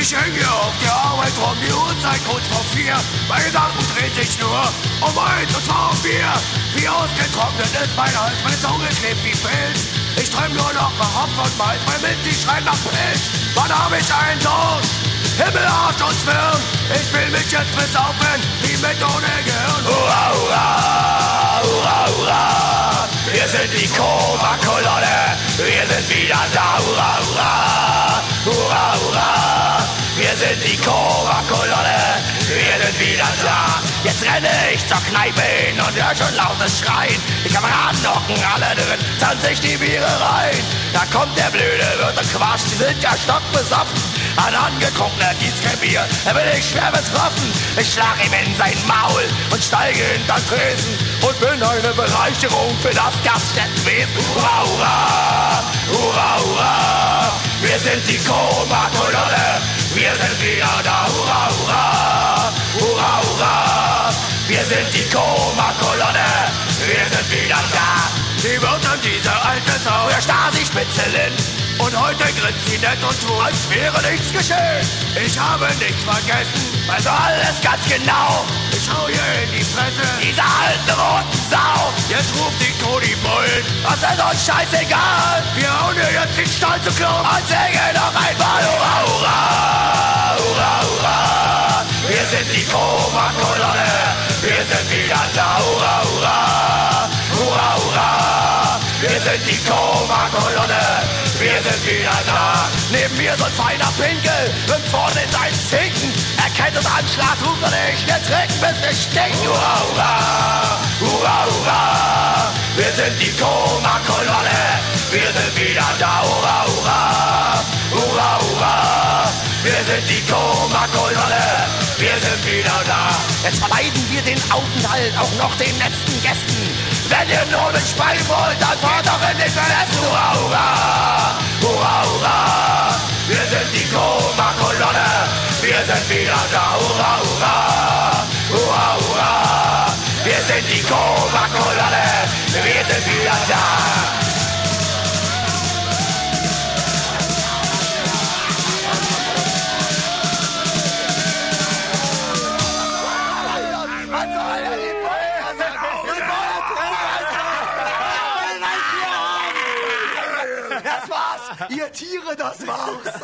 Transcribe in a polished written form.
Ich hänge auf der Arbeit rum, die Uhrzeit kurz vor 4. Meine Gedanken drehen sich nur um eins und zwar um Bier. Wie ausgetrocknet ist mein Hals, meine Zunge klebt wie Pilz. Ich träum nur noch von Hopf und Malz, mein Mund, die schreit nach Pilz. Wann hab ich einen Durst? Himmel, Arsch und Zwirn. Ich will mich jetzt besaufen, wie mit ohne Gehirn. Hurra, hurra, hurra, hurra. Wir sind die Koma-Kolonne, wir sind wieder da. Hurra, hurra, hurra, hurra. Wir sind die Koma-Kolonne, wir sind wieder da. Jetzt renne ich zur Kneipe hin und hör schon lautes Schreien. Die Kameraden hocken alle drin, zahlen sich die Biere rein. Da kommt der blöde Wirt und quatscht, die sind ja stockbesoffen. Ein angetrunkener gibt's kein Bier, da bin ich schwer betroffen. Ich schlag ihm in sein Maul und steige hinter Tresen und bin eine Bereicherung für das Gaststättenwesen. Hurra, hurra, hurra, hurra. Wir sind die Koma-Kolonne, wir sind wieder da. Hurra, hurra, hurra, hurra. Wir sind die Koma-Kolonne, wir sind wieder da. Sie wird an diese alte Sau, der Stasi-Spitzelin. Und heute grinst sie nett und tut, als wäre nichts geschehen. Ich habe nichts vergessen, also alles ganz genau. Ich schau ihr in die Fresse, diese alten roten Sau. Jetzt ruft die Cody Bullen, das ist uns scheißegal. Wir hauen ihr jetzt den Stall zu Klump und singen noch einmal. Hurra, hurra, hurra, hurra. Wir sind die Koma-Kolonne, wir sind wieder da. Hurra, hurra, hurra, hurra. Wir sind die Koma-Kolonne, wir sind wieder da. Neben mir so ein feiner Pinkel und vorne in seinen Zinken. Er kennt uns Anschlag, ruft er nicht, wir trinken bis wir stinken. Hurra, hurra, hurra, hurra. Wir sind die Koma-Kolonne, wir sind wieder da. Hurra, hurra, hurra, hurra. Wir sind die Koma-Kolonne, wir sind wieder da. Jetzt verleiden wir den Aufenthalt auch noch den letzten Gästen. Wenn ihr nur mit Spein wollt, dann fahrt doch in den Westen. Hurra, hurra, hurra, hurra. Wir sind die Koma-Kolonne, wir sind wieder da. Hurra, hurra, hurra, hurra. Wir sind die Koma-Kolonne, wir sind wieder da. Das war's, ihr Tiere, das war's.